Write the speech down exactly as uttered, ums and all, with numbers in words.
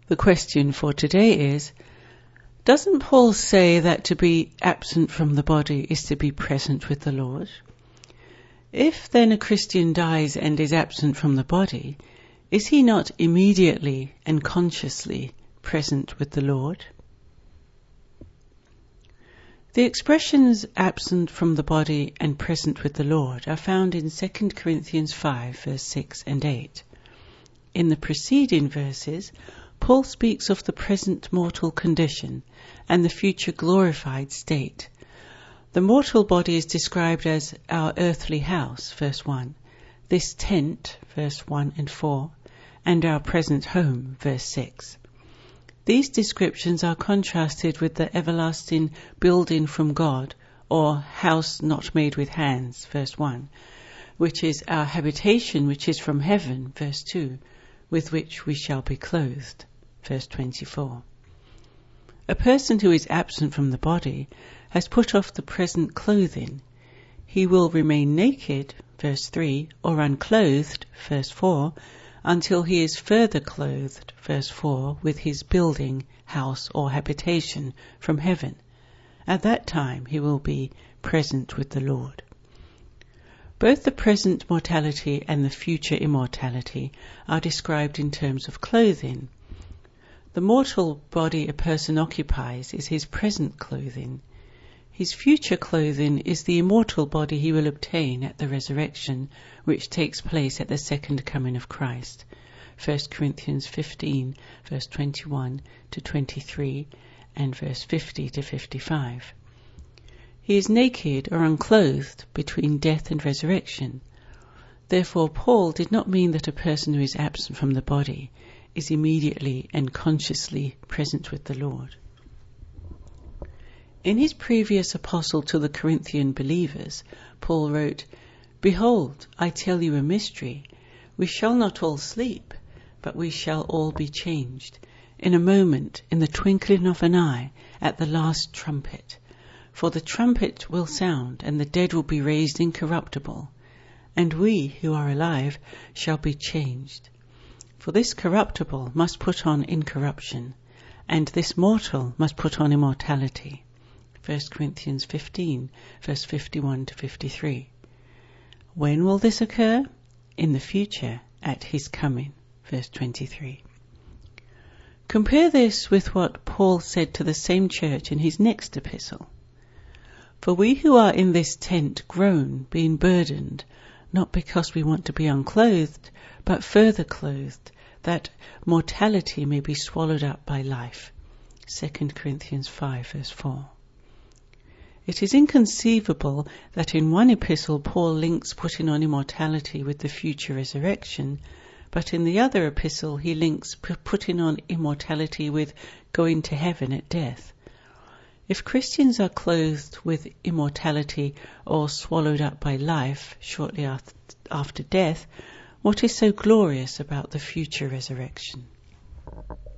The question for today is, doesn't Paul say that to be absent from the body is to be present with the Lord? If then a Christian dies and is absent from the body, is he not immediately and consciously present with the Lord? The expressions absent from the body and present with the Lord are found in Second Corinthians five, verse six and eight. In the preceding verses, Paul speaks of the present mortal condition and the future glorified state. The mortal body is described as our earthly house, verse one, this tent, verse one and four, and our present home, verse six. These descriptions are contrasted with the everlasting building from God, or house not made with hands, verse one, which is our habitation which is from heaven, verse two, with which we shall be clothed, verse twenty-four. A person who is absent from the body has put off the present clothing. He will remain naked, verse three, or unclothed, verse four, until he is further clothed, verse four, with his building, house, or habitation from heaven. At that time he will be present with the Lord. Both the present mortality and the future immortality are described in terms of clothing. The mortal body a person occupies is his present clothing. His future clothing is the immortal body he will obtain at the resurrection, which takes place at the second coming of Christ. First Corinthians fifteen, verse twenty-one to twenty-three, and verse fifty to fifty-five. He is naked or unclothed between death and resurrection. Therefore, Paul did not mean that a person who is absent from the body is immediately and consciously present with the Lord. In his previous epistle to the Corinthian believers, Paul wrote, "Behold, I tell you a mystery. We shall not all sleep, but we shall all be changed. In a moment, in the twinkling of an eye, at the last trumpet. For the trumpet will sound, and the dead will be raised incorruptible, and we who are alive shall be changed. For this corruptible must put on incorruption, and this mortal must put on immortality." First Corinthians fifteen, verse fifty-one to fifty-three. When will this occur? In the future, at his coming. Verse twenty-three. Compare this with what Paul said to the same church in his next epistle. "For we who are in this tent groan, being burdened, not because we want to be unclothed, but further clothed, that mortality may be swallowed up by life." Second Corinthians five, verse four. It is inconceivable that in one epistle Paul links putting on immortality with the future resurrection, but in the other epistle he links p- putting on immortality with going to heaven at death. If Christians are clothed with immortality or swallowed up by life shortly after death, what is so glorious about the future resurrection?